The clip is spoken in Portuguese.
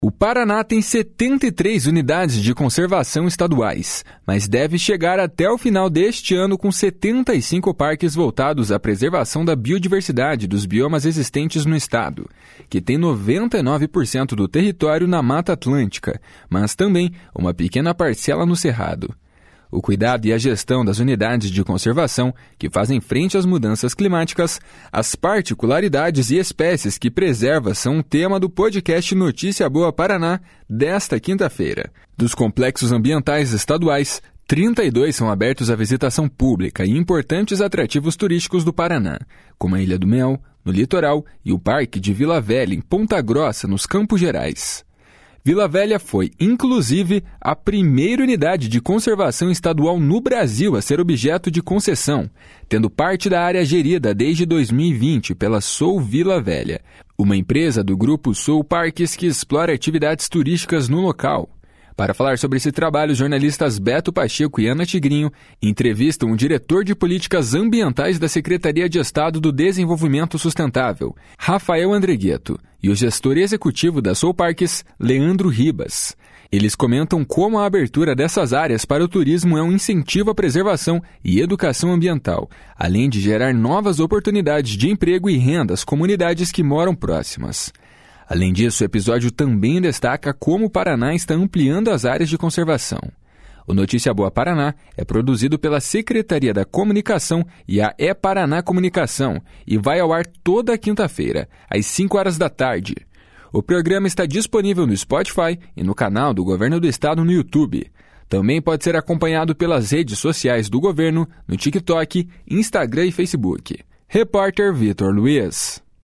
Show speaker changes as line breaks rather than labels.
O Paraná tem 73 unidades de conservação estaduais, mas deve chegar até o final deste ano com 75 parques voltados à preservação da biodiversidade dos biomas existentes no estado, que tem 99% do território na Mata Atlântica, mas também uma pequena parcela no Cerrado. O cuidado e a gestão das unidades de conservação que fazem frente às mudanças climáticas, as particularidades e espécies que preserva são um tema do podcast Notícia Boa Paraná desta quinta-feira. Dos complexos ambientais estaduais, 32 são abertos à visitação pública e importantes atrativos turísticos do Paraná, como a Ilha do Mel, no litoral, e o Parque de Vila Velha, em Ponta Grossa, nos Campos Gerais. Vila Velha foi, inclusive, a primeira unidade de conservação estadual no Brasil a ser objeto de concessão, tendo parte da área gerida desde 2020 pela Sou Vila Velha, uma empresa do grupo Sou Parques que explora atividades turísticas no local. Para falar sobre esse trabalho, os jornalistas Beto Pacheco e Ana Tigrinho entrevistam o diretor de políticas ambientais da Secretaria de Estado do Desenvolvimento Sustentável, Rafael Andregueto, e o gestor executivo da Sou Parques, Leandro Ribas. Eles comentam como a abertura dessas áreas para o turismo é um incentivo à preservação e educação ambiental, além de gerar novas oportunidades de emprego e renda às comunidades que moram próximas. Além disso, o episódio também destaca como o Paraná está ampliando as áreas de conservação. O Notícia Boa Paraná é produzido pela Secretaria da Comunicação e a E-Paraná Comunicação e vai ao ar toda quinta-feira, às 5 horas da tarde. O programa está disponível no Spotify e no canal do Governo do Estado no YouTube. Também pode ser acompanhado pelas redes sociais do governo, no TikTok, Instagram e Facebook. Repórter Vitor Luiz.